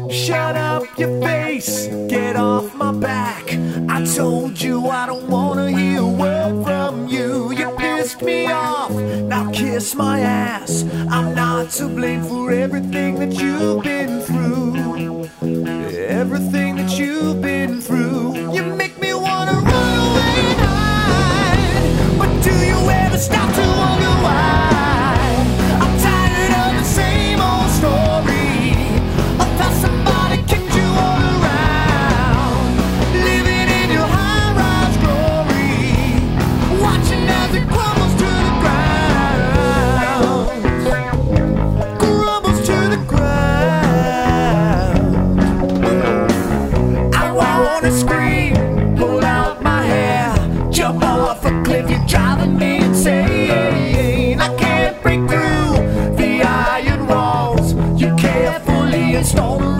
Shut up your face, get off my back. I told you I don't wanna hear a word from you. You pissed me off, now kiss my ass. I'm not to blame for everything that you've been through. Everything that you've been through. You make me wanna run away and hide. But do you ever stop to wonder why? I'm tired of the same old story of how somebody kicked you all around, living in your high-rise glory, watching as it crumbles to the ground, crumbles to the ground. I wanna scream, pull out my hair, jump off a cliff, you're driving me insane. I can't break through the iron walls you carefully installed